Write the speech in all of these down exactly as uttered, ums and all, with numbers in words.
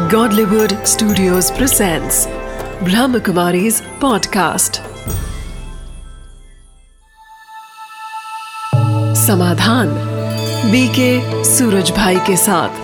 Godlywood Studios presents Brahmakumari's podcast. समाधान BK Suraj भाई के साथ।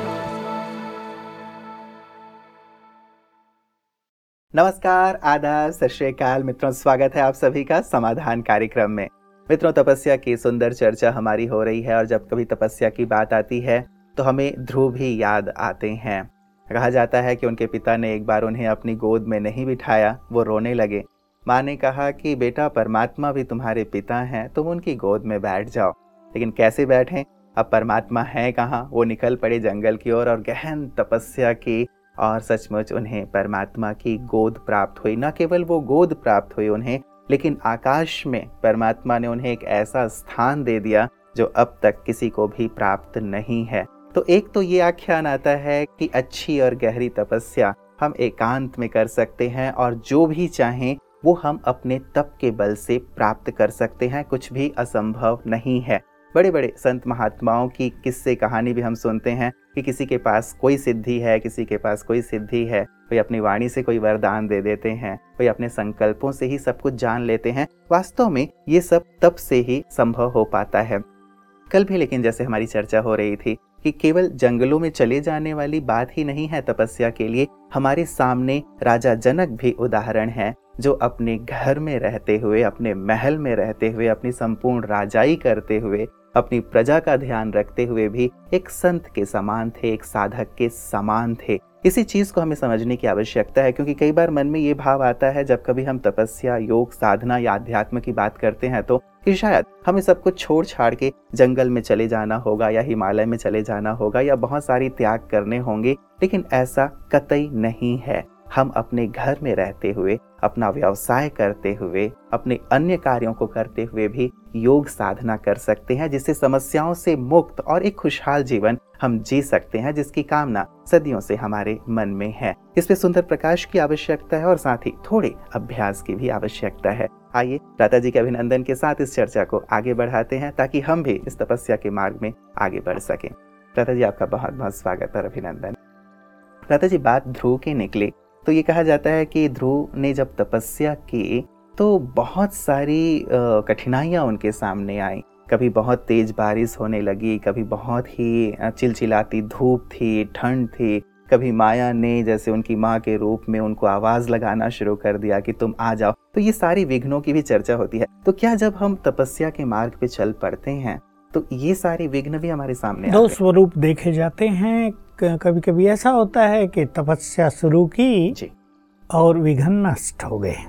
नमस्कार, आदाब, सत श्री अकाल मित्रों, स्वागत है आप सभी का समाधान कार्यक्रम में। मित्रों, तपस्या की सुंदर चर्चा हमारी हो रही है और जब कभी तपस्या की बात आती है तो हमें ध्रुव भी याद आते हैं। कहा जाता है कि उनके पिता ने एक बार उन्हें अपनी गोद में नहीं बिठाया, वो रोने लगे। माँ ने कहा कि बेटा, परमात्मा भी तुम्हारे पिता हैं, तुम उनकी गोद में बैठ जाओ। लेकिन कैसे बैठें? अब परमात्मा है कहाँ? वो निकल पड़े जंगल की ओर और, और गहन तपस्या की और सचमुच उन्हें परमात्मा की गोद प्राप्त हुई। न केवल वो गोद प्राप्त हुई उन्हें, लेकिन आकाश में परमात्मा ने उन्हें एक ऐसा स्थान दे दिया जो अब तक किसी को भी प्राप्त नहीं है। तो एक तो ये आख्यान आता है कि अच्छी और गहरी तपस्या हम एकांत में कर सकते हैं और जो भी चाहें वो हम अपने तप के बल से प्राप्त कर सकते हैं। कुछ भी असंभव नहीं है। बड़े बड़े संत महात्माओं की किस्से कहानी भी हम सुनते हैं कि किसी के पास कोई सिद्धि है, किसी के पास कोई सिद्धि है, कोई अपनी वाणी से कोई वरदान दे देते हैं, कोई अपने संकल्पों से ही सब कुछ जान लेते हैं। वास्तव में ये सब तप से ही संभव हो पाता है। कल भी लेकिन जैसे हमारी चर्चा हो रही थी कि केवल जंगलों में चले जाने वाली बात ही नहीं है तपस्या के लिए। हमारे सामने राजा जनक भी उदाहरण है, जो अपने घर में रहते हुए, अपने महल में रहते हुए, अपनी संपूर्ण राजाई करते हुए, अपनी प्रजा का ध्यान रखते हुए भी एक संत के समान थे, एक साधक के समान थे। इसी चीज को हमें समझने की आवश्यकता है, क्योंकि कई बार मन में ये भाव आता है जब कभी हम तपस्या, योग, साधना या अध्यात्म की बात करते हैं तो कि शायद हमें सब कुछ छोड़ छाड़ के जंगल में चले जाना होगा या हिमालय में चले जाना होगा या बहुत सारी त्याग करने होंगे। लेकिन ऐसा कतई नहीं है। हम अपने घर में रहते हुए, अपना व्यवसाय करते हुए, अपने अन्य कार्यों को करते हुए भी योग साधना कर सकते हैं, जिससे समस्याओं से मुक्त और एक खुशहाल जीवन हम जी सकते हैं, जिसकी कामना सदियों से हमारे मन में है। इसमें सुंदर प्रकाश की आवश्यकता है और साथ ही थोड़े अभ्यास की भी आवश्यकता है। आइए प्राता जी के अभिनंदन के साथ इस चर्चा को आगे बढ़ाते हैं, ताकि हम भी इस तपस्या के मार्ग में आगे बढ़ सकें। प्राता जी, आपका बहुत बहुत स्वागत और अभिनंदन। प्राता जी, बात ध्रुव की निकली तो ये कहा जाता है कि ध्रुव ने जब तपस्या की तो बहुत सारी कठिनाइयाँ उनके सामने आई। कभी बहुत तेज बारिश होने लगी, कभी बहुत ही चिलचिलाती धूप थी, ठंड थी। कभी माया ने जैसे उनकी माँ के रूप में उनको आवाज लगाना शुरू कर दिया कि तुम आ जाओ। तो ये सारी विघ्नों की भी चर्चा होती है। तो क्या जब हम तपस्या के मार्ग पे चल पड़ते हैं तो ये सारी विघ्न भी हमारे सामने दो स्वरूप देखे जाते हैं। कभी कभी ऐसा होता है कि तपस्या शुरू की जी। और विघ्न नष्ट हो गए।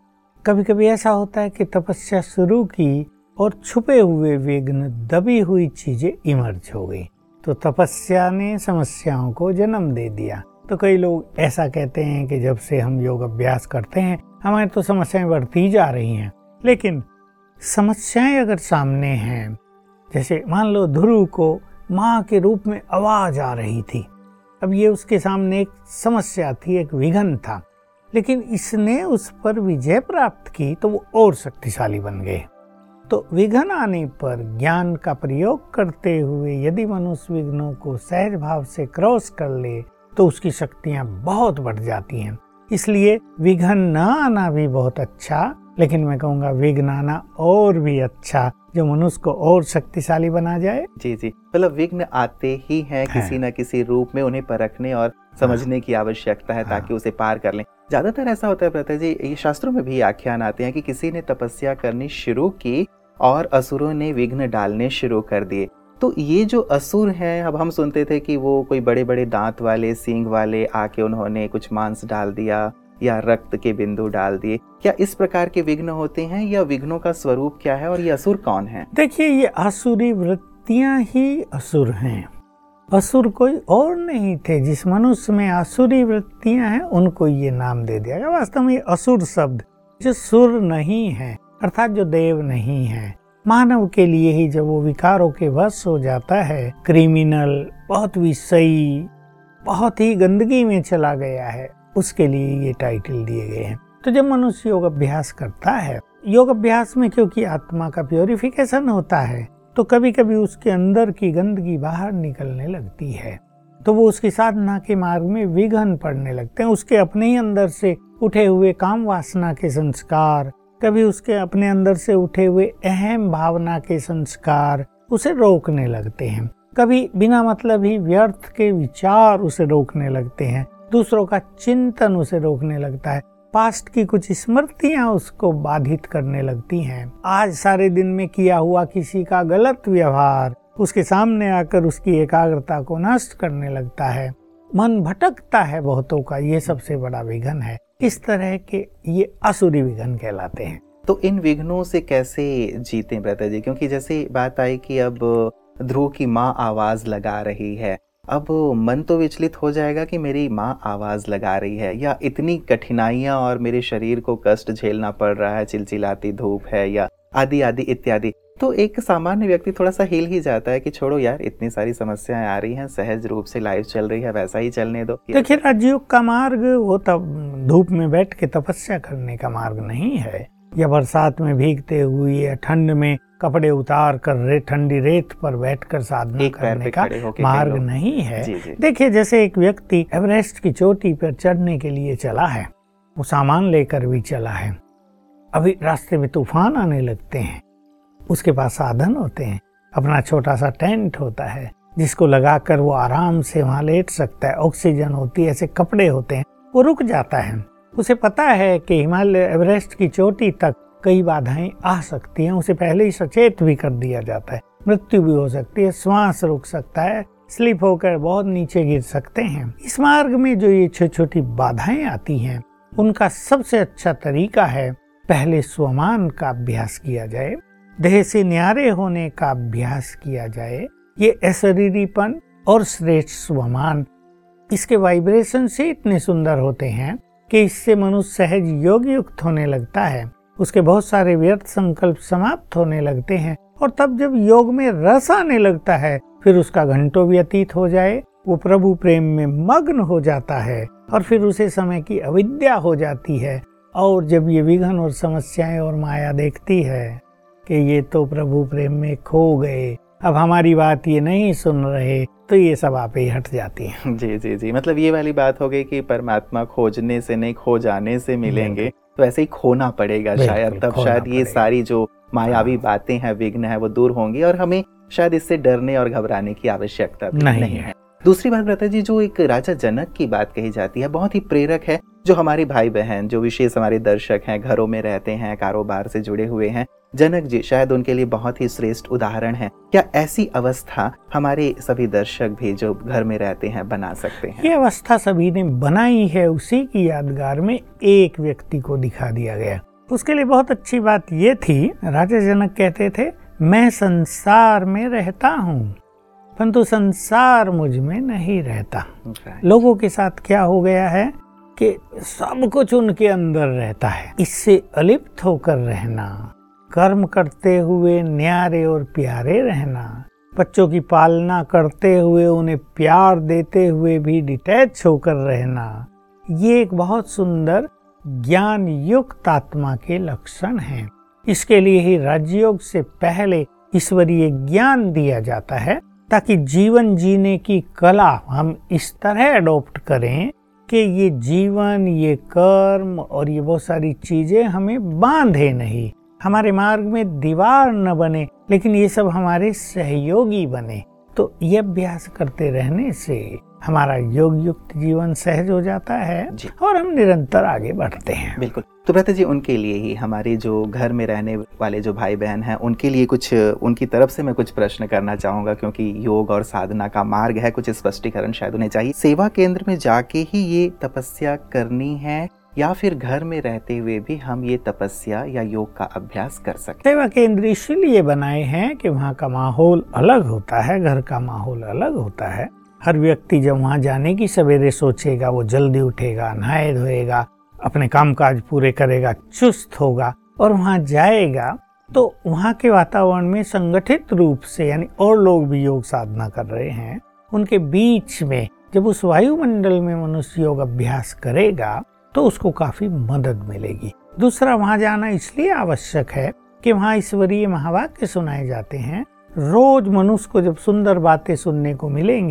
कभी कभी ऐसा होता है कि तपस्या शुरू की और छुपे हुए विघ्न, दबी हुई चीजें इमर्ज हो गई, तो तपस्या ने समस्याओं को जन्म दे दिया। तो कई लोग ऐसा कहते हैं कि जब से हम योग अभ्यास करते हैं हमारी तो समस्याएं बढ़ती जा रही हैं। लेकिन समस्याएं अगर सामने हैं, जैसे मान लो ध्रुव को माँ के रूप में आवाज आ रही थी, अब ये उसके सामने एक समस्या थी, एक विघ्न था, लेकिन इसने उस पर विजय प्राप्त की तो वो और शक्तिशाली बन गए। तो विघ्न आने पर ज्ञान का प्रयोग करते हुए यदि मनुष्य विघ्नों को सहज भाव से क्रॉस कर ले तो उसकी शक्तियां बहुत बढ़ जाती हैं। इसलिए विघ्न न आना भी बहुत अच्छा, लेकिन मैं कहूँगा विघ्न आना और भी अच्छा, जो मनुष्य को और शक्तिशाली बना जाए। जी जी, मतलब विघ्न आते ही हैं, किसी न किसी रूप में उन्हें परखने और समझने की आवश्यकता है ताकि उसे पार कर लें। ज्यादातर ऐसा होता है प्रता जी, ये शास्त्रों में भी आख्यान आते हैं कि किसी ने तपस्या करनी शुरू की और असुरों ने विघ्न डालने शुरू कर दिए। तो ये जो असुर हैं, अब हम सुनते थे कि वो कोई बड़े बड़े दांत वाले, सींग वाले आके उन्होंने कुछ मांस डाल दिया या रक्त के बिंदु डाल दिए। क्या इस प्रकार के विघ्न होते हैं या विघ्नों का स्वरूप क्या है और ये असुर कौन है? देखिए, ये आसुरी वृत्तियां ही असुर हैं। असुर कोई और नहीं थे। जिस मनुष्य में आसुरी वृत्तियां हैं उनको ये नाम दे दिया गया। वास्तव में असुर शब्द जो सुर नहीं है, अर्थात जो देव नहीं है, मानव के लिए ही जब वो विकारों के वश हो जाता है, क्रिमिनल, बहुत विषयी, बहुत ही गंदगी में चला गया है, उसके लिए ये टाइटल दिए गए हैं। तो जब मनुष्य योग अभ्यास करता है, योग अभ्यास में क्योंकि आत्मा का प्योरिफिकेशन होता है, तो कभी कभी उसके अंदर की गंदगी बाहर निकलने लगती है। तो वो उसकी साधना के मार्ग में विघ्न पड़ने लगते हैं। उसके अपने ही अंदर से उठे हुए काम वासना के संस्कार, कभी उसके अपने अंदर से उठे हुए अहम भावना के संस्कार उसे रोकने लगते हैं। कभी बिना मतलब ही व्यर्थ के विचार उसे रोकने लगते हैं, दूसरों का चिंतन उसे रोकने लगता है, पास्ट की कुछ स्मृतियां उसको बाधित करने लगती हैं। आज सारे दिन में किया हुआ किसी का गलत व्यवहार उसके सामने आकर उसकी एकाग्रता को नष्ट करने लगता है, मन भटकता है बहुतों का, ये सबसे बड़ा विघ्न है। इस तरह के ये असुरी विघ्न कहलाते हैं। तो इन विघ्नों से कैसे जीते ब्रता जी? क्योंकि जैसे बात आई कि अब ध्रुव की माँ आवाज लगा रही है, अब मन तो विचलित हो जाएगा कि मेरी माँ आवाज लगा रही है, या इतनी कठिनाइयां और मेरे शरीर को कष्ट झेलना पड़ रहा है, चिलचिलाती धूप है या आदि आदि इत्यादि। तो एक सामान्य व्यक्ति थोड़ा सा हिल ही जाता है कि छोड़ो यार, इतनी सारी समस्याएं आ रही हैं, सहज रूप से लाइफ चल रही है, वैसा ही चलने दो। देखिए, राजयोग का मार्ग वो तब धूप में बैठ के तपस्या करने का मार्ग नहीं है, या बरसात में भीगते हुए या ठंड में कपड़े उतार कर रे ठंडी रेत पर बैठकर साधना करने का मार्ग नहीं है। देखिए, जैसे एक व्यक्ति एवरेस्ट की चोटी पर चढ़ने के लिए चला है, वो सामान लेकर भी चला है, अभी रास्ते में तूफान आने लगते हैं, उसके पास साधन होते हैं, अपना छोटा सा टेंट होता है जिसको लगाकर वो आराम से वहाँ लेट सकता है, ऑक्सीजन होती है, ऐसे कपड़े होते हैं, वो रुक जाता है। उसे पता है कि हिमालय एवरेस्ट की चोटी तक कई बाधाएं आ सकती हैं, उसे पहले ही सचेत भी कर दिया जाता है, मृत्यु भी हो सकती है, श्वास रुक सकता है, स्लिप होकर बहुत नीचे गिर सकते हैं। इस मार्ग में जो ये छोटी छोटी बाधाएं आती हैं, उनका सबसे अच्छा तरीका है पहले स्वमान का अभ्यास किया जाए, देह से न्यारे होने का अभ्यास किया जाए। ये अशरीरीपन और श्रेष्ठ स्वमान, इसके वाइब्रेशन से इतने सुंदर होते हैं कि इससे मनुष्य सहज योग युक्त होने लगता है, उसके बहुत सारे व्यर्थ संकल्प समाप्त होने लगते हैं, और तब जब योग में रस आने लगता है, फिर उसका घंटों व्यतीत हो जाए, वो प्रभु प्रेम में मग्न हो जाता है, और फिर उसे समय की अविद्या हो जाती है। और जब ये विघ्न और समस्याएं और माया देखती है कि ये तो प्रभु प्रेम में खो गए, अब हमारी बात ये नहीं सुन रहे, तो ये सब आप ही हट जाती हैं। जी जी जी, मतलब ये वाली बात हो गई कि परमात्मा खोजने से नहीं, खो जाने से मिलेंगे, तो ऐसे ही खोना पड़ेगा शायद, तब शायद ये सारी जो मायावी बातें हैं, विघ्न है, वो दूर होंगी, और हमें शायद इससे डरने और घबराने की आवश्यकता नहीं, नहीं है। दूसरी बात ब्रता जी, जो एक राजा जनक की बात कही जाती है, बहुत ही प्रेरक है, जो हमारे भाई बहन, जो विशेष हमारे दर्शक हैं, घरों में रहते हैं, कारोबार से जुड़े हुए हैं, जनक जी शायद उनके लिए बहुत ही श्रेष्ठ उदाहरण है। क्या ऐसी अवस्था हमारे सभी दर्शक भी जो घर में रहते हैं बना सकते हैं? ये अवस्था सभी ने बनाई है, उसी की यादगार में एक व्यक्ति को दिखा दिया गया। उसके लिए बहुत अच्छी बात ये थी, राजा जनक कहते थे, मैं संसार में रहता हूँ परंतु संसार मुझ में नहीं रहता। लोगों के साथ क्या हो गया है कि सब कुछ उनके अंदर रहता है, इससे अलिप्त होकर रहना, कर्म करते हुए न्यारे और प्यारे रहना, बच्चों की पालना करते हुए उन्हें प्यार देते हुए भी डिटैच होकर रहना, ये एक बहुत सुंदर ज्ञान युक्त आत्मा के लक्षण हैं। इसके लिए ही राजयोग से पहले ईश्वरीय ज्ञान दिया जाता है, ताकि जीवन जीने की कला हम इस तरह अडॉप्ट करें कि ये जीवन, ये कर्म और ये बहुत सारी चीजें हमें बांधे नहीं, हमारे मार्ग में दीवार न बने, लेकिन ये सब हमारे सहयोगी बने। तो ये अभ्यास करते रहने से हमारा योग युक्त जीवन सहज हो जाता है और हम निरंतर आगे बढ़ते हैं। बिल्कुल। तो ब्रता जी, उनके लिए ही, हमारे जो घर में रहने वाले जो भाई बहन हैं, उनके लिए कुछ, उनकी तरफ से मैं कुछ प्रश्न करना चाहूँगा, क्योंकि योग और साधना का मार्ग है, कुछ स्पष्टीकरण शायद उन्हें चाहिए। सेवा केंद्र में जाके ही ये तपस्या करनी है, या फिर घर में रहते हुए भी हम ये तपस्या या योग का अभ्यास कर सकते? सेवा केंद्र इसलिए बनाए हैं कि वहाँ का माहौल अलग होता है, घर का माहौल अलग होता है। हर व्यक्ति जब वहाँ जाने की सवेरे सोचेगा, वो जल्दी उठेगा, नहाए धोएगा, अपने कामकाज पूरे करेगा, चुस्त होगा और वहाँ जाएगा, तो वहाँ के वातावरण में संगठित रूप से, यानी और लोग भी योग साधना कर रहे हैं, उनके बीच में जब उस वायुमंडल में मनुष्य योग अभ्यास करेगा तो उसको काफी मदद मिलेगी। दूसरा, वहाँ जाना इसलिए आवश्यक है कि वहाँ ईश्वरीय महावाक्य सुनाए जाते हैं। रोज मनुष्य को जब सुंदर बातें सुनने को मिलेंगी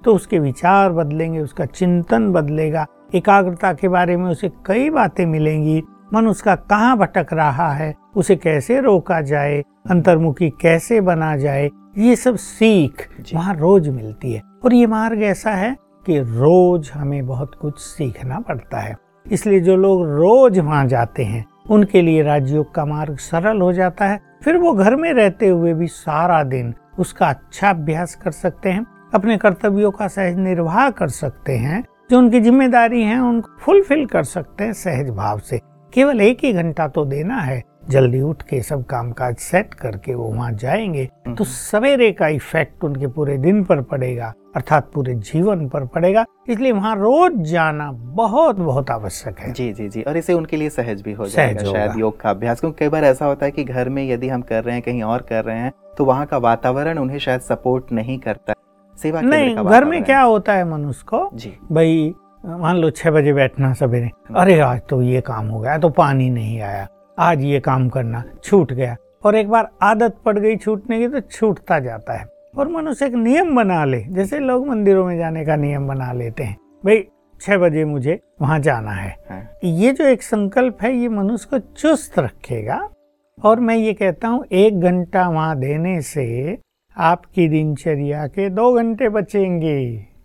तो उसके विचार बदलेंगे, उसका चिंतन बदलेगा, एकाग्रता के बारे में उसे कई बातें मिलेंगी, मन उसका कहाँ भटक रहा है, उसे कैसे रोका जाए, अंतर्मुखी कैसे बना जाए, ये सब सीख वहाँ रोज मिलती है। और ये मार्ग ऐसा है कि रोज हमें बहुत कुछ सीखना पड़ता है, इसलिए जो लोग रोज वहाँ जाते हैं उनके लिए राजयोग का मार्ग सरल हो जाता है। फिर वो घर में रहते हुए भी सारा दिन उसका अच्छा अभ्यास कर सकते हैं, अपने कर्तव्यों का सहज निर्वाह कर सकते हैं, जो उनकी जिम्मेदारी है उनको फुलफिल कर सकते हैं सहज भाव से। केवल एक ही घंटा तो देना है, जल्दी उठ के सब काम काज सेट करके वो वहाँ जाएंगे तो सवेरे का इफेक्ट उनके पूरे दिन पर पड़ेगा, अर्थात पूरे जीवन पर पड़ेगा। इसलिए वहाँ रोज जाना बहुत बहुत आवश्यक है। जी जी जी और इसे उनके लिए सहज भी हो जाएगा शायद योग का अभ्यास, क्योंकि कई बार ऐसा होता है कि घर में यदि हम कर रहे हैं, कहीं और कर रहे हैं, तो वहाँ का वातावरण उन्हें शायद सपोर्ट नहीं करता। सेवा नहीं, घर में क्या होता है मनुष्य को, भाई मान लो छह बजे बैठना सवेरे, अरे आज तो ये काम हो गया, तो पानी नहीं आया, आज ये काम करना छूट गया, और एक बार आदत पड़ गई छूटने की तो छूटता जाता है। और मनुष्य एक नियम बना ले, जैसे लोग मंदिरों में जाने का नियम बना लेते हैं, भाई छह बजे मुझे वहां जाना है। ये जो एक संकल्प है ये मनुष्य को चुस्त रखेगा। और मैं ये कहता हूँ एक घंटा वहां देने से आपकी दिनचर्या के दो घंटे बचेंगे।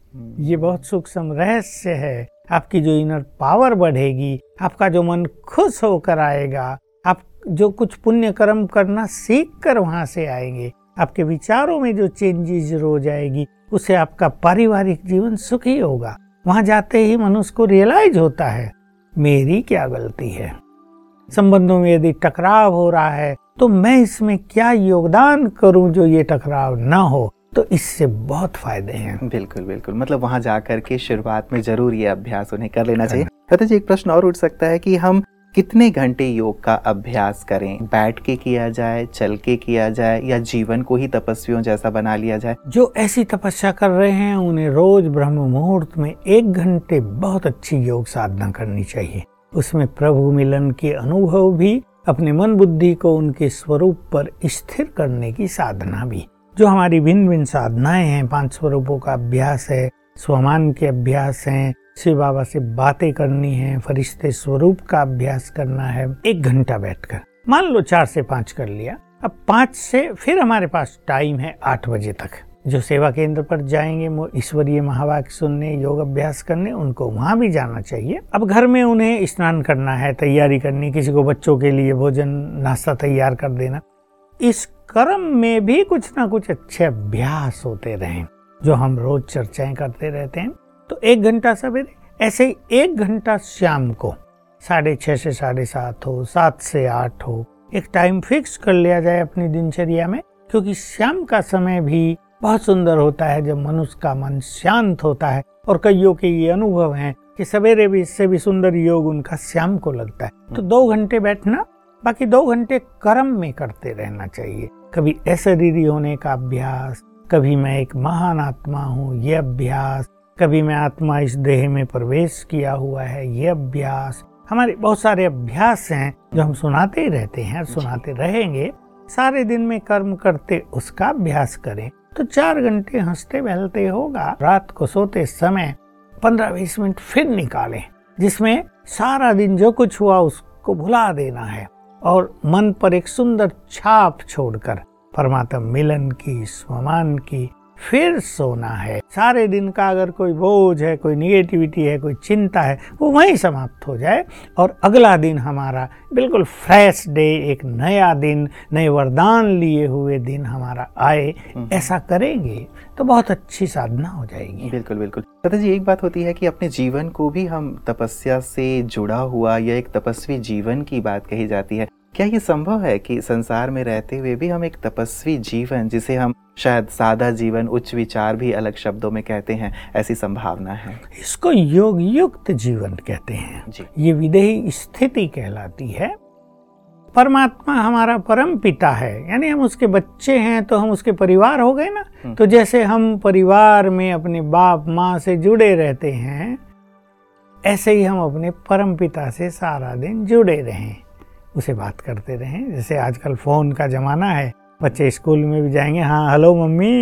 ये बहुत सूक्ष्म रहस्य है। आपकी जो इनर पावर बढ़ेगी, आपका जो मन खुश होकर आएगा, आप जो कुछ पुण्य कर्म करना सीख कर वहां से आएंगे, आपके विचारों में जो चेंजेस हो जाएगी, उससे आपका पारिवारिक जीवन सुखी होगा। वहां जाते ही मनुष्य को रियलाइज होता है मेरी क्या गलती है, संबंधों में यदि टकराव हो रहा है तो मैं इसमें क्या योगदान करूं जो ये टकराव ना हो, तो इससे बहुत फायदे हैं। बिल्कुल बिल्कुल, मतलब वहां जाकर के शुरुआत में जरूर ये अभ्यास उन्हें कर लेना चाहिए। पता जी एक प्रश्न और उठ सकता है कि हम कितने घंटे योग का अभ्यास करें? बैठ के किया जाए, चल के किया जाए, या जीवन को ही तपस्वियों जैसा बना लिया जाए? जो ऐसी तपस्या कर रहे हैं उन्हें रोज ब्रह्म मुहूर्त में एक घंटे बहुत अच्छी योग साधना करनी चाहिए। उसमें प्रभु मिलन के अनुभव भी, अपने मन बुद्धि को उनके स्वरूप पर स्थिर करने की साधना भी। जो हमारी भिन्न भिन्न साधनाएं हैं, पांच स्वरूपों का अभ्यास है, स्वमान के अभ्यास हैं, शिव बाबा से बातें करनी है, फरिश्ते स्वरूप का अभ्यास करना है, एक घंटा बैठकर। मान लो चार से पाँच कर लिया, अब पाँच से फिर हमारे पास टाइम है आठ बजे तक। जो सेवा केंद्र पर जाएंगे ईश्वरीय महावाक्य सुनने, योग अभ्यास करने, उनको वहां भी जाना चाहिए। अब घर में उन्हें स्नान करना है, तैयारी करनी, किसी को बच्चों के लिए भोजन नाश्ता तैयार कर देना। इस कर्म में भी कुछ ना कुछ अच्छे अभ्यास होते रहें, जो हम रोज चर्चाएं करते रहते हैं। तो एक घंटा सवेरे, ऐसे ही एक घंटा शाम को, साढ़े छह से साढ़े सात हो, सात से आठ हो, एक टाइम फिक्स कर लिया जाए अपनी दिनचर्या में। क्योंकि शाम का समय भी बहुत सुंदर होता है जब मनुष्य का मन शांत होता है। और कईयों के ये अनुभव हैं कि सवेरे भी इससे भी सुंदर योग उनका शाम को लगता है। तो दो घंटे बैठना, बाकी दो घंटे कर्म में करते रहना चाहिए। कभी अशरीरी होने का अभ्यास, कभी मैं एक महान आत्मा हूँ ये अभ्यास, कभी मैं आत्मा इस देह में प्रवेश किया हुआ है ये अभ्यास। हमारे बहुत सारे अभ्यास हैं जो हम सुनाते ही रहते हैं, सुनाते रहेंगे। सारे दिन में कर्म करते उसका अभ्यास करें तो चार घंटे हंसते बहलते होगा। रात को सोते समय पंद्रह बीस मिनट फिर निकालें, जिसमें सारा दिन जो कुछ हुआ उसको भुला देना है और मन पर एक सुंदर छाप छोड़कर परमात्मा मिलन की, स्वमान की, फिर सोना है। सारे दिन का अगर कोई बोझ है, कोई निगेटिविटी है, कोई चिंता है, वो वहीं समाप्त हो जाए और अगला दिन हमारा बिल्कुल फ्रेश डे, एक नया दिन, नए वरदान लिए हुए दिन हमारा आए। ऐसा करेंगे तो बहुत अच्छी साधना हो जाएगी। बिल्कुल बिल्कुल। दादा जी एक बात होती है कि अपने जीवन को भी हम तपस्या से जुड़ा हुआ या एक तपस्वी जीवन की बात कही जाती है। क्या ये संभव है कि संसार में रहते हुए भी हम एक तपस्वी जीवन, जिसे हम शायद सादा जीवन, उच्च विचार भी अलग शब्दों में कहते हैं, ऐसी संभावना है? इसको योग युक्त जीवन कहते हैं जी। ये विदेही स्थिति कहलाती है। परमात्मा हमारा परम पिता है, यानी हम उसके बच्चे हैं तो हम उसके परिवार हो गए ना। तो जैसे हम परिवार में अपने बाप माँ से जुड़े रहते हैं, ऐसे ही हम अपने परम पिता से सारा दिन जुड़े रहें, उसे बात करते रहें। जैसे आजकल फोन का जमाना है, बच्चे स्कूल में भी जाएंगे, हाँ हेलो मम्मी,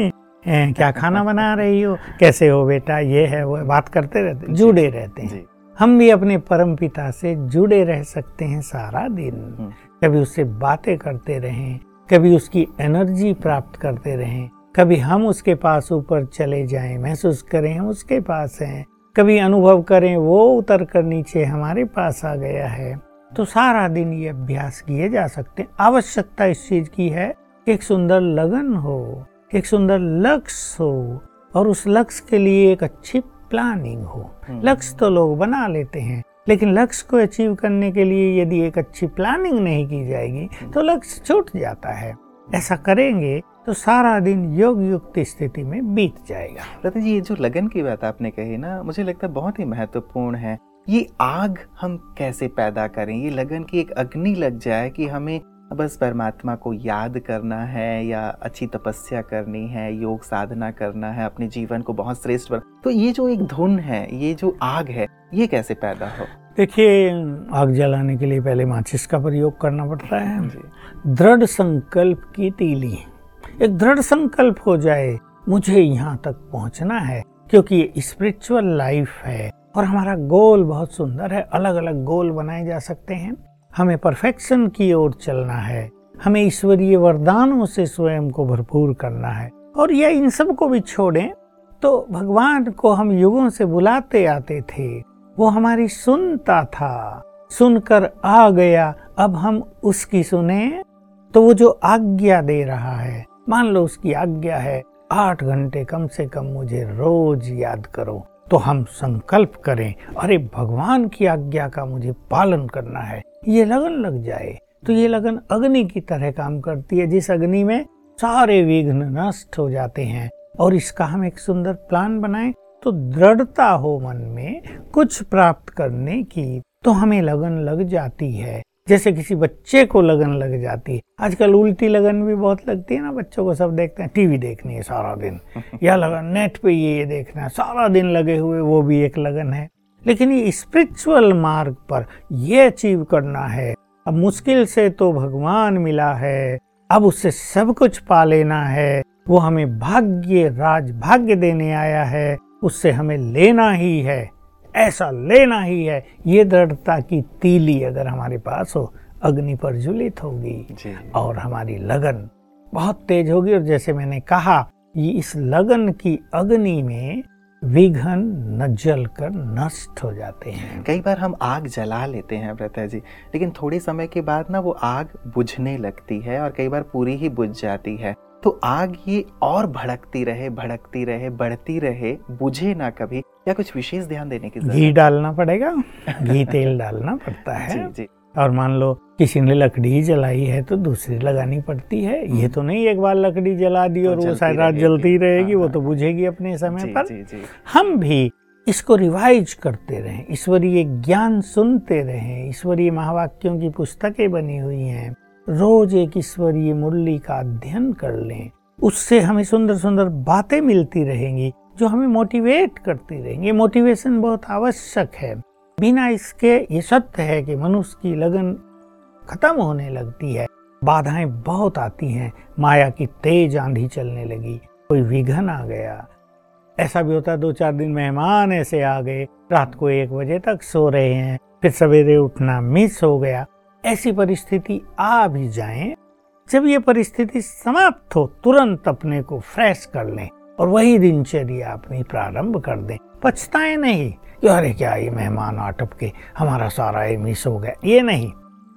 हैं, क्या खाना बना रही हो, कैसे हो बेटा, ये है वो, बात करते रहते, जुड़े रहते हैं। हम भी अपने परम पिता से जुड़े रह सकते हैं सारा दिन। कभी उससे बातें करते रहें, कभी उसकी एनर्जी प्राप्त करते रहें, कभी हम उसके पास ऊपर चले जाएं, महसूस करें हम उसके पास हैं, कभी अनुभव करें वो उतर कर नीचे हमारे पास आ गया है। तो सारा दिन ये अभ्यास किए जा सकते हैं। आवश्यकता इस चीज की है कि एक सुंदर लगन हो, एक सुंदर लक्ष्य हो, और उस लक्ष्य के लिए एक अच्छी प्लानिंग हो। लक्ष्य तो लोग बना लेते हैं, लेकिन लक्ष्य को अचीव करने के लिए यदि एक अच्छी प्लानिंग नहीं की जाएगी तो लक्ष्य छूट जाता है। ऐसा करेंगे तो सारा दिन योग युक्त स्थिति में बीत जाएगा। रतन जी, ये जो लगन की बात आपने कही ना, मुझे लगता है बहुत ही महत्वपूर्ण है। ये आग हम कैसे पैदा करें, ये लगन की एक अग्नि लग जाए कि हमें बस परमात्मा को याद करना है या अच्छी तपस्या करनी है, योग साधना करना है, अपने जीवन को बहुत श्रेष्ठ बना। तो ये जो एक धुन है, ये जो आग है, ये कैसे पैदा हो? देखिए, आग जलाने के लिए पहले माचिस का प्रयोग करना पड़ता है। दृढ़ संकल्प की तीली, एक दृढ़ संकल्प हो जाए, मुझे यहाँ तक पहुँचना है, क्योंकि ये स्पिरिचुअल लाइफ है और हमारा गोल बहुत सुंदर है। अलग अलग गोल बनाए जा सकते हैं। हमें परफेक्शन की ओर चलना है, हमें ईश्वरीय वरदानों से स्वयं को भरपूर करना है। और यह इन सब को भी छोड़ें तो भगवान को हम युगों से बुलाते आते थे, वो हमारी सुनता था, सुनकर आ गया। अब हम उसकी सुने तो वो जो आज्ञा दे रहा है, मान लो उसकी आज्ञा है आठ घंटे कम से कम मुझे रोज याद करो, तो हम संकल्प करें, अरे भगवान की आज्ञा का मुझे पालन करना है। ये लगन लग जाए तो ये लगन अग्नि की तरह काम करती है, जिस अग्नि में सारे विघ्न नष्ट हो जाते हैं। और इसका हम एक सुंदर प्लान बनाएं तो दृढ़ता हो मन में कुछ प्राप्त करने की, तो हमें लगन लग जाती है। जैसे किसी बच्चे को लगन लग जाती है। आजकल उल्टी लगन भी बहुत लगती है ना, बच्चों को सब देखते हैं, टीवी देखनी है सारा दिन, या लगन नेट पे ये देखना है, सारा दिन लगे हुए, वो भी एक लगन है। लेकिन ये स्पिरिचुअल मार्ग पर ये अचीव करना है। अब मुश्किल से तो भगवान मिला है, अब उससे सब कुछ पा लेना है। वो हमें भाग्य राज भाग्य देने आया है, उससे हमें लेना ही है, ऐसा लेना ही है। ये दृढ़ता की तीली अगर हमारे पास हो, अग्नि प्रज्वलित होगी और हमारी लगन बहुत तेज होगी। और जैसे मैंने कहा, ये इस लगन की अग्नि में विघ्न न जल कर नष्ट हो जाते हैं। कई बार हम आग जला लेते हैं व्रता जी, लेकिन थोड़े समय के बाद ना वो आग बुझने लगती है और कई बार पूरी ही बुझ जाती है। तो आग ये और भड़कती रहे भड़कती रहे बढ़ती रहे, बुझे ना कभी, या कुछ विशेष ध्यान देने की जरूरत? घी डालना पड़ेगा, घी तेल डालना पड़ता है। जी, जी। और मान लो किसी ने लकड़ी जलाई है तो दूसरी लगानी पड़ती है। ये तो नहीं एक बार लकड़ी जला दी और वो सारी रात जलती रहेगी, वो तो बुझेगी अपने समय जी, पर जी, जी। हम भी इसको रिवाइज करते रहें, ईश्वरीय ज्ञान सुनते रहें। ईश्वरीय महावाक्यों की पुस्तकें बनी हुई हैं, रोज एक ईश्वरीय मुरली का अध्ययन कर लें, उससे हमें सुंदर सुंदर बातें मिलती रहेंगी जो हमें मोटिवेट करती रहेंगी। मोटिवेशन बहुत आवश्यक है। बिना इसके ये सत्य है कि मनुष्य की लगन खत्म होने लगती है, बाधाएं बहुत आती हैं, माया की तेज आंधी चलने लगी, कोई विघन आ गया। ऐसा भी होता है, दो चार दिन मेहमान ऐसे आ गए, रात को एक बजे तक सो रहे हैं, फिर सवेरे उठना मिस हो गया। ऐसी परिस्थिति आ भी जाए, जब ये परिस्थिति समाप्त हो तुरंत अपने को फ्रेश कर लें और वही दिनचर्या अपनी प्रारंभ कर दें। पछताएं नहीं कि अरे क्या ये मेहमान आ टपके, हमारा सारा ये मिस हो गया। ये नहीं,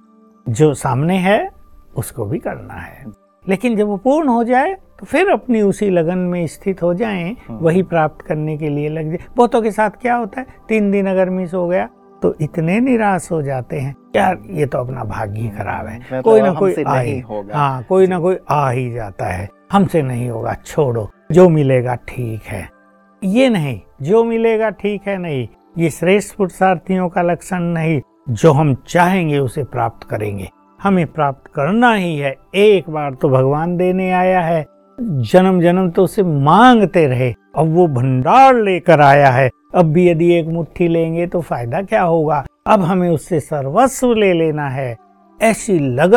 जो सामने है उसको भी करना है, लेकिन जब वो पूर्ण हो जाए तो फिर अपनी उसी लगन में स्थित हो जाएं, वही प्राप्त करने के लिए लग जाए। बहुतों के साथ क्या होता है, तीन दिन अगर मिस हो गया तो इतने निराश हो जाते हैं, यार ये तो अपना भाग्य खराब है, कोई ना कोई आ ही होगा। हाँ, कोई ना कोई आ ही जाता है, हमसे नहीं होगा, छोड़ो, जो मिलेगा ठीक है। ये नहीं, जो मिलेगा ठीक है नहीं, ये श्रेष्ठ पुरुषार्थियों का लक्षण नहीं। जो हम चाहेंगे उसे प्राप्त करेंगे, हमें प्राप्त करना ही है। एक बार तो भगवान देने आया है, जन्म जन्म तो उसे मांगते रहे, अब वो भंडार लेकर आया है। अब भी यदि एक मुट्ठी लेंगे तो फायदा क्या होगा, अब हमें उससे सर्वस्व ले लेना है। ऐसी लगन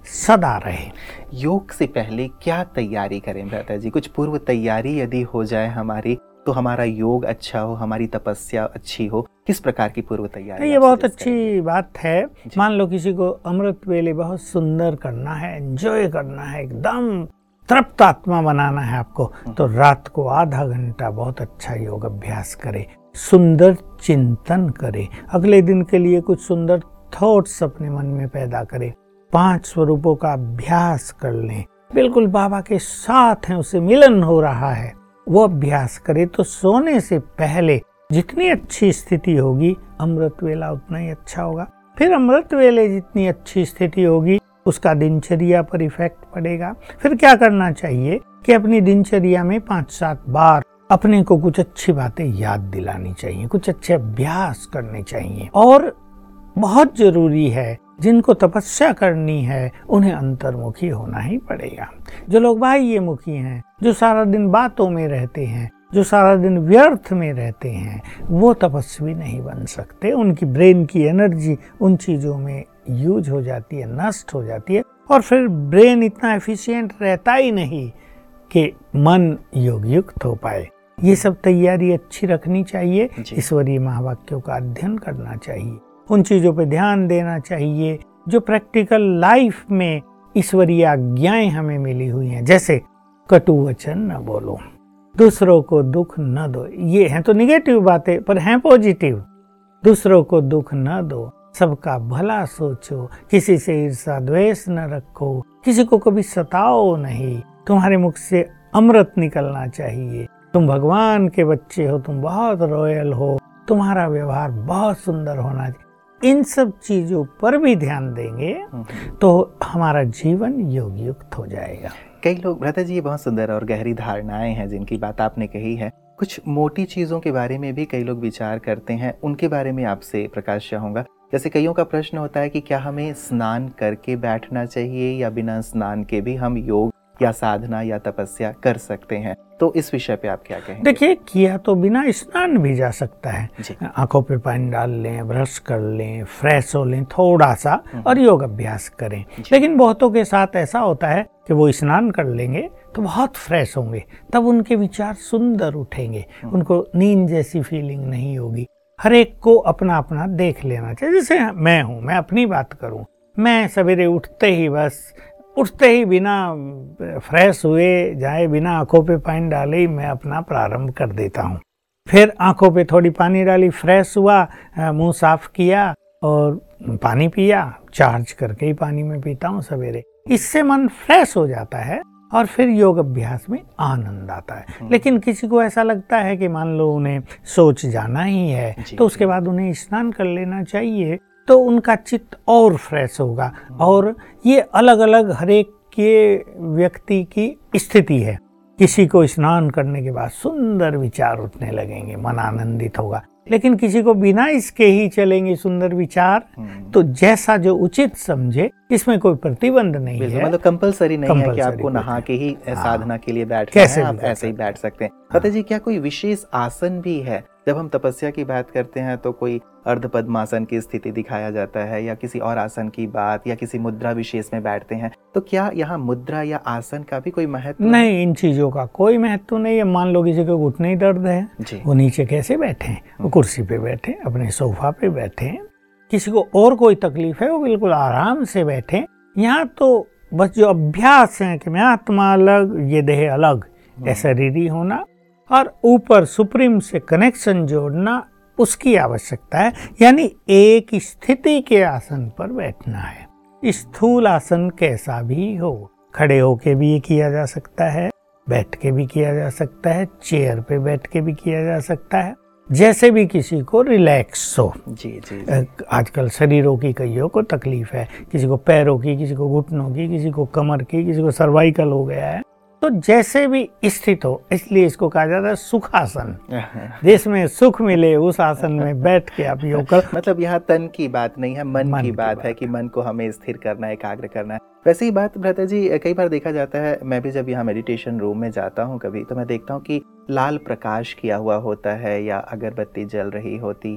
सदा रहे। योग से पहले क्या तैयारी करें भ्राता जी? कुछ पूर्व तैयारी यदि हो जाए हमारी, तो हमारा योग अच्छा हो, हमारी तपस्या अच्छी हो, किस प्रकार की पूर्व तैयारी? ये बहुत अच्छी बात है। मान लो किसी को अमृत वेले बहुत सुंदर करना है, एंजॉय करना है, एकदम तृप्त आत्मा बनाना है आपको, तो रात को आधा घंटा बहुत अच्छा योग अभ्यास करे, सुंदर चिंतन करे, अगले दिन के लिए कुछ सुंदर थॉट्स अपने मन में पैदा करे, पांच स्वरूपों का अभ्यास कर लें, बिल्कुल बाबा के साथ हैं, उसे मिलन हो रहा है, वो अभ्यास करे। तो सोने से पहले जितनी अच्छी स्थिति होगी, अमृत वेला उतना ही अच्छा होगा। फिर अमृत वेले जितनी अच्छी स्थिति होगी, उसका दिनचर्या पर इफेक्ट पड़ेगा। फिर क्या करना चाहिए कि अपनी दिनचर्या में पांच सात बार अपने को कुछ अच्छी बातें याद दिलानी चाहिए, कुछ अच्छे अभ्यास करने चाहिए। और बहुत जरूरी है, जिनको तपस्या करनी है उन्हें अंतर्मुखी होना ही पड़ेगा। जो लोग बाह्यमुखी हैं, जो सारा दिन बातों में रहते हैं, जो सारा दिन व्यर्थ में रहते हैं, वो तपस्वी नहीं बन सकते। उनकी ब्रेन की एनर्जी उन चीजों में यूज हो जाती है, नष्ट हो जाती है, और फिर ब्रेन इतना एफिशिएंट रहता ही नहीं कि मन योग युक्त हो पाए। ये सब तैयारी अच्छी रखनी चाहिए। ईश्वरीय महावाक्यों का अध्ययन करना चाहिए, उन चीजों पे ध्यान देना चाहिए जो प्रैक्टिकल लाइफ में ईश्वरीय आज्ञाएं हमें मिली हुई हैं। जैसे कटु वचन न बोलो, दूसरों को दुख न दो। ये हैं तो निगेटिव बातें, पर हैं पॉजिटिव। दूसरों को दुख न दो, सबका भला सोचो, किसी से ईर्ष्या द्वेष न रखो, किसी को कभी सताओ नहीं, तुम्हारे मुख से अमृत निकलना चाहिए, तुम भगवान के बच्चे हो, तुम बहुत रॉयल हो, तुम्हारा व्यवहार बहुत सुंदर होना चाहिए। इन सब चीजों पर भी ध्यान देंगे तो हमारा जीवन योग युक्त हो जाएगा। कई लोग भ्राता जी, ये बहुत सुंदर और गहरी धारणाएं हैं जिनकी बात आपने कही है। कुछ मोटी चीजों के बारे में भी कई लोग विचार करते हैं, उनके बारे में आपसे प्रकाश चाहूंगा। जैसे कईयों का प्रश्न होता है कि क्या हमें स्नान करके बैठना चाहिए या बिना स्नान के भी हम योग या साधना या तपस्या कर सकते हैं? तो इस विषय पे आप क्या कहेंगे? देखिए, किया तो बिना स्नान भी जा सकता है। आंखों पे पानी डाल लें, ब्रश कर लें, फ्रेश हो लें थोड़ा सा और योग अभ्यास करें। लेकिन बहुतों के साथ ऐसा होता है कि वो स्नान कर लेंगे तो बहुत फ्रेश होंगे, तब उनके विचार सुंदर उठेंगे, उनको नींद जैसी फीलिंग नहीं होगी। हर एक को अपना अपना देख लेना चाहिए। जैसे मैं हूँ, मैं अपनी बात करूँ, मैं सवेरे उठते ही बस उठते ही बिना फ्रेश हुए जाए, बिना आंखों पे पानी डाले ही मैं अपना प्रारंभ कर देता हूँ। फिर आंखों पे थोड़ी पानी डाली, फ्रेश हुआ, मुंह साफ किया और पानी पिया, चार्ज करके ही पानी में पीता हूँ सवेरे। इससे मन फ्रेश हो जाता है और फिर योग अभ्यास में आनंद आता है। लेकिन किसी को ऐसा लगता है कि मान लो उन्हें सोच जाना ही है, तो उसके बाद उन्हें स्नान कर लेना चाहिए, तो उनका चित्त और फ्रेश होगा। और ये अलग अलग हर एक के व्यक्ति की स्थिति है। किसी को स्नान करने के बाद सुंदर विचार उठने लगेंगे, मन आनंदित होगा, लेकिन किसी को बिना इसके ही चलेंगे सुंदर विचार। तो जैसा जो उचित समझे, इसमें कोई प्रतिबंध नहीं है, मतलब कंपलसरी नहीं है कि आपको नहा के ही साधना के लिए बैठना है, आप ऐसे ही बैठ सकते हैं। पता जी, क्या कोई विशेष आसन भी है? जब हम तपस्या की बात करते हैं तो कोई अर्ध पद्मासन की स्थिति दिखाया जाता है, या किसी और आसन की बात, या किसी मुद्रा विशेष में बैठते हैं, तो क्या यहाँ मुद्रा या आसन का भी कोई महत्व नहीं? इन चीजों का कोई महत्व नहीं है। मान लो किसी को घुटने ही दर्द है, वो नीचे कैसे बैठे? वो कुर्सी पे बैठे, अपने सोफा पे बैठे। किसी को और कोई तकलीफ है, वो बिल्कुल आराम से बैठे। यहाँ तो बस जो अभ्यास है कि मैं आत्मा अलग, ये देह अलग, ऐसा शरीरी होना और ऊपर सुप्रीम से कनेक्शन जोड़ना, उसकी आवश्यकता है। यानी एक स्थिति के आसन पर बैठना है। स्थूल आसन कैसा भी हो, खड़े होके भी ये किया जा सकता है, बैठ के भी किया जा सकता है, चेयर पे बैठ के भी किया जा सकता है, जैसे भी किसी को रिलैक्स हो। जी, जी, जी। आजकल शरीरों की कईयों को तकलीफ है, किसी को पैरों की, किसी को घुटनों की, किसी को कमर की, किसी को सर्वाइकल हो गया है। तो जैसे भी स्थित हो, इसलिए इसको कहा जाता है सुखासन। जिसमें सुख मिले उस आसन में बैठ के आप योग कर। मतलब यहाँ तन की बात नहीं है, मन, मन की, की बात, बात है कि मन को हमें स्थिर करना है, एकाग्र करना है। वैसे ही बात भ्राता जी, कई बार देखा जाता है, मैं भी जब यहाँ मेडिटेशन रूम में जाता हूँ कभी, तो मैं देखता हूँ कि लाल प्रकाश किया हुआ होता है या अगरबत्ती जल रही होती है,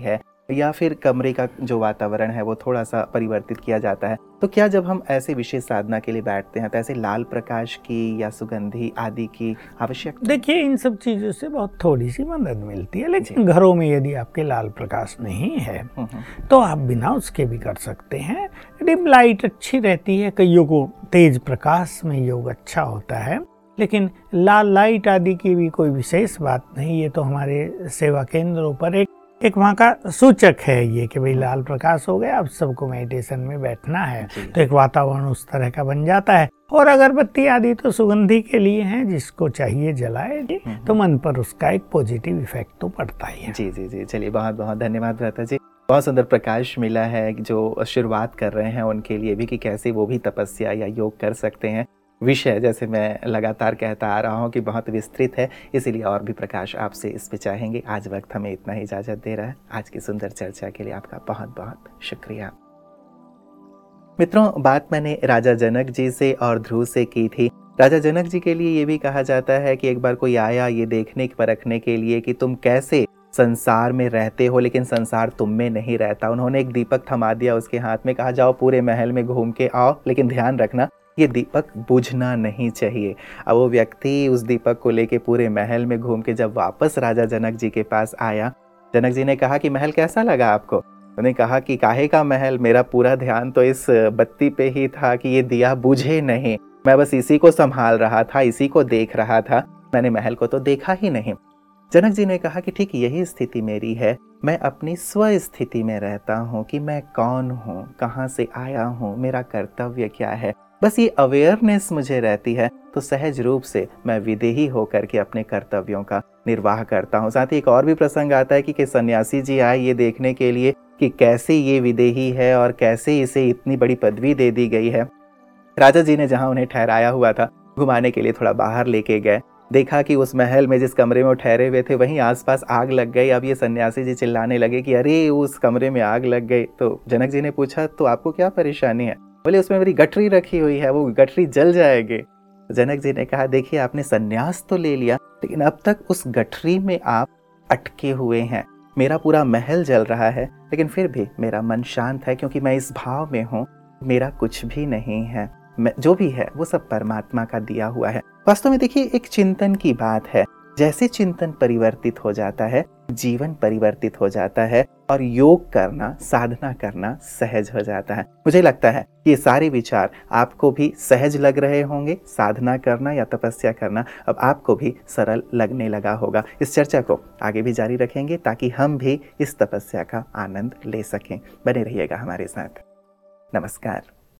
या फिर कमरे का जो वातावरण है वो थोड़ा सा परिवर्तित किया जाता है। तो क्या जब हम ऐसे विशेष साधना के लिए बैठते हैं तो ऐसे लाल प्रकाश की या सुगंधी आदि की आवश्यकता? देखिए, इन सब चीज़ों से बहुत थोड़ी सी मदद मिलती है, लेकिन घरों में यदि आपके लाल प्रकाश नहीं है तो आप बिना उसके भी कर सकते हैं। डिम लाइट अच्छी रहती है, कईयों को तेज प्रकाश में योग अच्छा होता है, लेकिन लाल लाइट आदि की भी कोई विशेष बात नहीं। ये तो हमारे सेवा केंद्रों पर एक एक वहाँ का सूचक है ये कि भाई लाल प्रकाश हो गया, अब सबको मेडिटेशन में बैठना है, तो एक वातावरण उस तरह का बन जाता है। और अगरबत्ती आदि तो सुगंधी के लिए हैं, जिसको चाहिए जलाए, तो मन पर उसका एक पॉजिटिव इफेक्ट तो पड़ता ही है। जी जी जी चलिए, बहुत बहुत धन्यवाद भ्राता जी। बहुत सुंदर प्रकाश मिला है जो शुरुआत कर रहे हैं उनके लिए भी कि कैसे वो भी तपस्या या योग कर सकते हैं। विषय जैसे मैं लगातार कहता आ रहा हूँ कि बहुत विस्तृत है, इसीलिए और भी प्रकाश आपसे इस पे चाहेंगे। आज वक्त हमें इतना ही इजाज़त दे रहा है। आज की सुंदर चर्चा के लिए आपका बहुत बहुत शुक्रिया। मित्रों, बात मैंने राजा जनक जी से और ध्रुव से की थी। राजा जनक जी के लिए ये भी कहा जाता है कि एक बार कोई आया ये देखने परखने के लिए कि तुम कैसे संसार में रहते हो लेकिन संसार तुम में नहीं रहता। उन्होंने एक दीपक थमा दिया उसके हाथ में, कहा जाओ पूरे महल में घूम के आओ, लेकिन ध्यान रखना ये दीपक बुझना नहीं चाहिए। अब वो व्यक्ति उस दीपक को लेके पूरे महल में घूम के जब वापस राजा जनक जी के पास आया, जनक जी ने कहा कि महल कैसा लगा आपको? उन्होंने कहा कि काहे का महल, मेरा पूरा ध्यान तो इस बत्ती पे ही था कि ये दिया बुझे नहीं, मैं बस इसी को संभाल रहा था, इसी को देख रहा था, मैंने महल को तो देखा ही नहीं। जनक जी ने कहा कि ठीक यही स्थिति मेरी है, मैं अपनी स्व स्थिति में रहता हूँ कि मैं कौन हूँ, कहाँ से आया हूँ, मेरा कर्तव्य क्या है, बस ये अवेयरनेस मुझे रहती है तो सहज रूप से मैं विदेही होकर के अपने कर्तव्यों का निर्वाह करता हूँ। साथ ही एक और भी प्रसंग आता है कि, कि सन्यासी जी आए ये देखने के लिए कि कैसे ये विदेही है और कैसे इसे इतनी बड़ी पदवी दे दी गई है। राजा जी ने जहाँ उन्हें ठहराया हुआ था घुमाने के लिए थोड़ा बाहर लेके गए, देखा कि उस महल में जिस कमरे में वो ठहरे हुए थे वहीं आसपास आग लग गई। अब ये सन्यासी जी चिल्लाने लगे कि अरे उस कमरे में आग लग गई। तो जनक जी ने पूछा तो आपको क्या परेशानी है? बोले उसमें मेरी गठरी रखी हुई है, वो गठरी जल जाएगी। जनक जी ने कहा देखिए आपने सन्यास तो ले लिया लेकिन अब तक उस गठरी में आप अटके हुए हैं। मेरा पूरा महल जल रहा है लेकिन फिर भी मेरा मन शांत है क्योंकि मैं इस भाव में हूँ मेरा कुछ भी नहीं है, मैं जो भी है वो सब परमात्मा का दिया हुआ है। वास्तव में देखिए एक चिंतन की बात है, जैसे चिंतन परिवर्तित हो जाता है जीवन परिवर्तित हो जाता है और योग करना साधना करना सहज हो जाता है। मुझे लगता है ये सारे विचार आपको भी सहज लग रहे होंगे, साधना करना या तपस्या करना अब आपको भी सरल लगने लगा होगा। इस चर्चा को आगे भी जारी रखेंगे ताकि हम भी इस तपस्या का आनंद ले सकें। बने रहिएगा हमारे साथ। नमस्कार।